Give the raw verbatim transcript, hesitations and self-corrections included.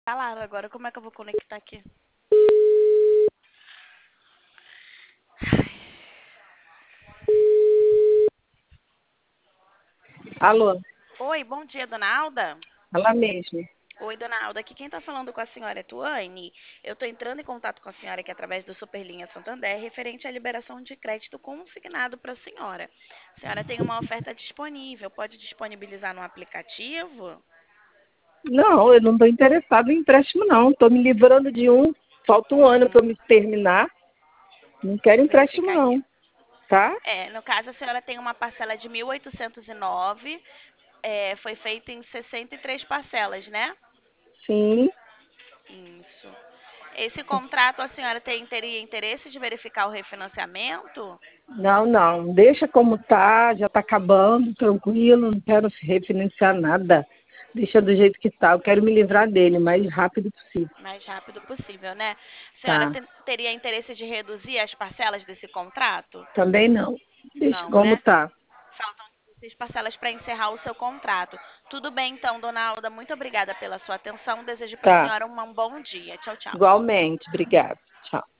Falaram agora, como é que eu vou conectar aqui? Alô, Oi, bom dia, dona Alda. ela mesma. Oi, dona Alda. Aqui quem está falando com a senhora é Tuane. Eu estou entrando em contato com a senhora aqui através do Superlinha Santander, referente à liberação de crédito consignado para a senhora. A senhora tem uma oferta disponível, pode disponibilizar no aplicativo? Não, eu não estou interessado em empréstimo, não. Estou me livrando de um. Falta um ano para eu Hum, me terminar. Não quero vou empréstimo, verificar aqui. não. Tá? É, no caso, a senhora tem uma parcela de mil oitocentos e nove, é, foi feita em sessenta e três parcelas, né? Sim. Isso. Esse contrato, a senhora tem, teria interesse de verificar o refinanciamento? Não, não. Deixa como tá. Já está acabando, tranquilo. Não quero refinanciar nada. Deixa do jeito que tá. Eu quero me livrar dele o mais rápido possível. Mais rápido possível, né? A senhora Tá? tem- teria interesse de reduzir as parcelas desse contrato? Também não. Deixa Não, como né? tá. Faltam dezesseis parcelas para encerrar o seu contrato. Tudo bem, então, dona Alda. Muito obrigada pela sua atenção. Desejo para a Tá. senhora um um bom dia. Tchau, tchau. Igualmente. Obrigada. Tchau.